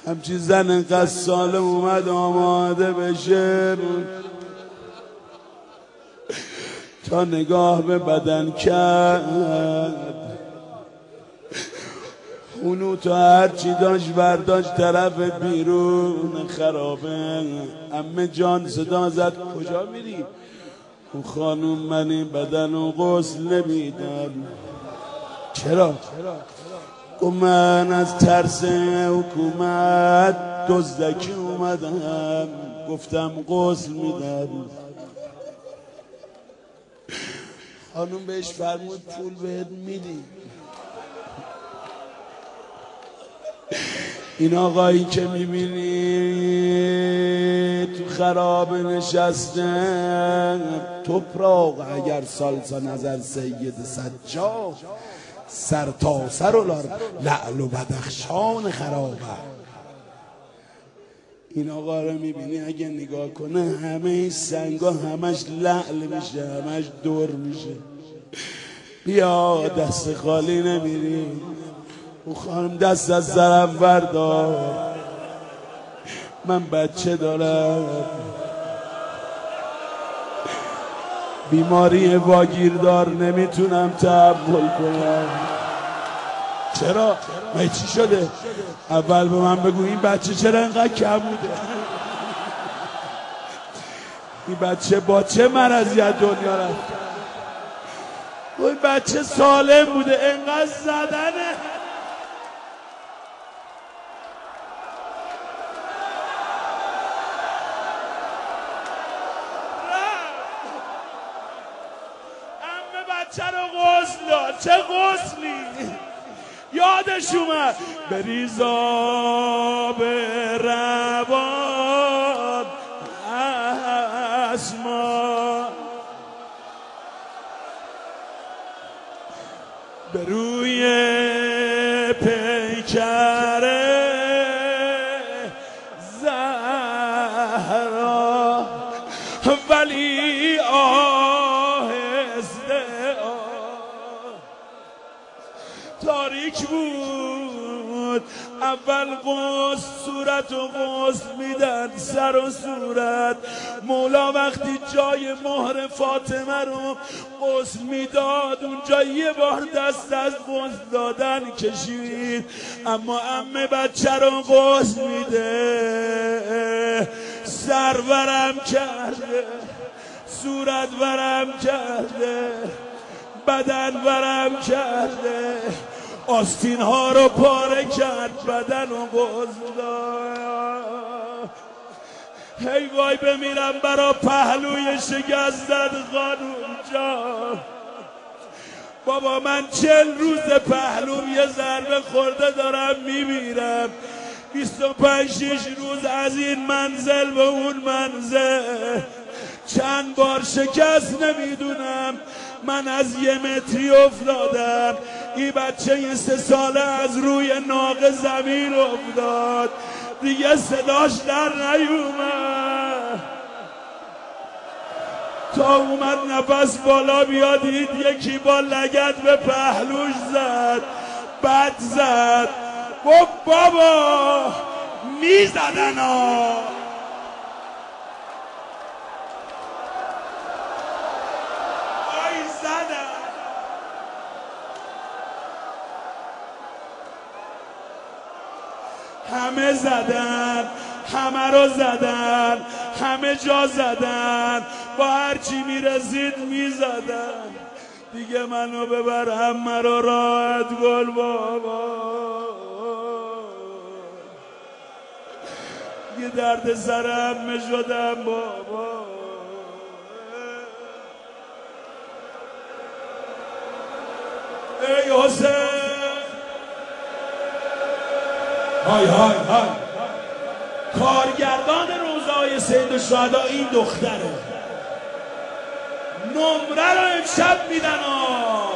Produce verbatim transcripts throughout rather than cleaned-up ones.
همچی زن انقدر سالم اومد آماده بشه تا نگاه به بدن کرد. اونو تا هرچی داشت برداشت طرف بیرون خرابه. عمه جان صدا زد کجا میری؟ اون خانوم من این بدن رو غسل نمیدم. چرا؟ گفت من از ترس حکومت دزدکی اومدم گفتم غسل میدم. خانوم بهش فرمود پول بهت میدی. این آقایی که میبینی تو خرابه نشسته توپراغ اگر سالسا نظر سید سجاد سر تا سر و لعل و بدخشان خرابه. این آقا رو میبینی اگه نگاه کنه همه این سنگا همش لعل میشه همش دور میشه. بیا دست خالی نمیری. اون خانم دست از سرم بردار من بچه دارم بیماری واگیردار نمیتونم تحمل کنم. چرا؟ من چی شده؟ اول به من بگو این بچه چرا اینقدر کم بوده؟ این بچه با چه مرضی از دنیا رفت؟ این بچه سالم بوده اینقدر زدنه. بچه رو غسل داد. چه غسلی؟ یادش اومد بریزا به روان اسما به روی پیکره زهرا ولی تاریک بود. اول غسل صورت و غسل میدن سر و صورت. مولا وقتی جای مهر فاطمه رو غسل میداد اونجا یه بار دست از غسل دادن کشید. اما عمه بچه رو غسل میده سر ورم کرده صورت ورم کرده بدن ورم کرده آستین ها رو پاره کرد بدن و غسل داد. هی وای بمیرم برا پهلوی شکست زد خانوم جان. بابا من چل روز پهلوم یه ضربه خورده دارم میمیرم. بیست و پنج شیش روز از این منزل به اون منزل چند بار شکست نمیدونم. من از یه متری افتادم. این بچه یه سه ساله از روی ناقه زمین افتاد دیگه صداش در نیومد تا اومد نفس بالا بیادید یکی با لگد به پهلوش زد بد زد. گفت بابا میزدن ها. همه زدن همه رو زدن همه جا زدن با هرچی میرسید میزدن. دیگه منو ببر همه رو راحت گل بابا. یه درد سر همه شدم بابا. ای حسین های های های کارگردان روزهای سید الشهدا این دختره. نمره رو امشب میدن ها.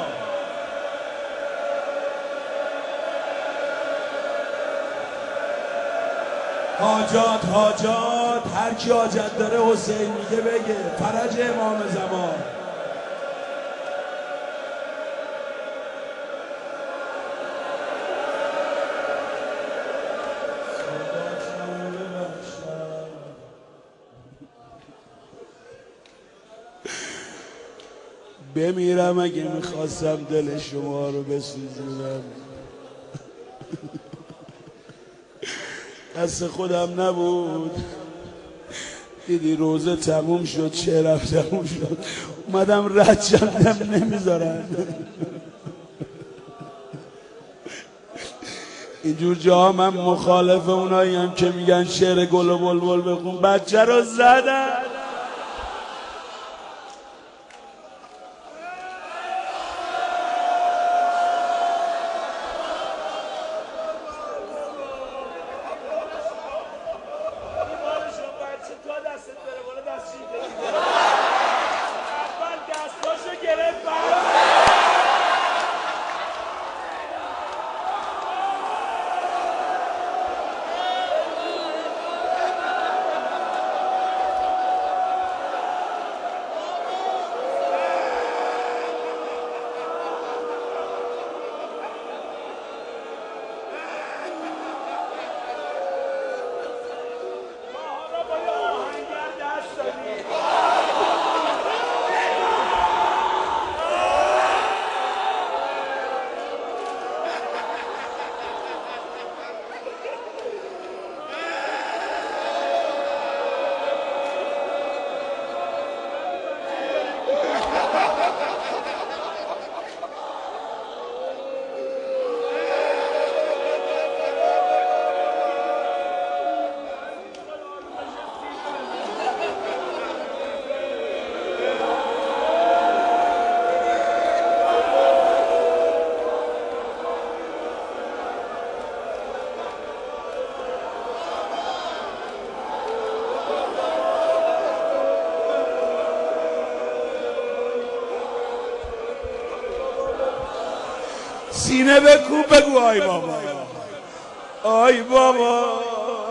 حاجات حاجات هر کی حاجت داره حسین میگه بگه. فرج امام زمان. بمیرم اگه میخواستم دل شما رو بسوزونم. دست خودم نبود. دیدی روزه تموم شد، شعرم تموم شد، اومدم رد شدم نمیذارن. اینجور جاها من مخالف اونایی هم که میگن شعر گل و بلبل بخون. بچه رو زدن. سینه بکو بگو آی بابا، آی بابا.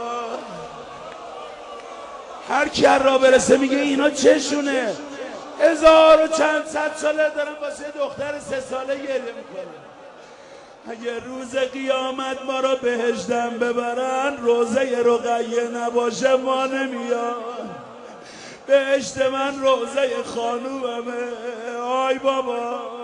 هر کی را برسه میگه اینا چشونه. هزار و چند صد ساله دارن واسه دختر سه ساله گریه میکنه. اگه روز قیامت ما را بهشتم ببرن، روزه رقیه نباشه ما نمیاد. بهشت من روزه خانومه. آی بابا.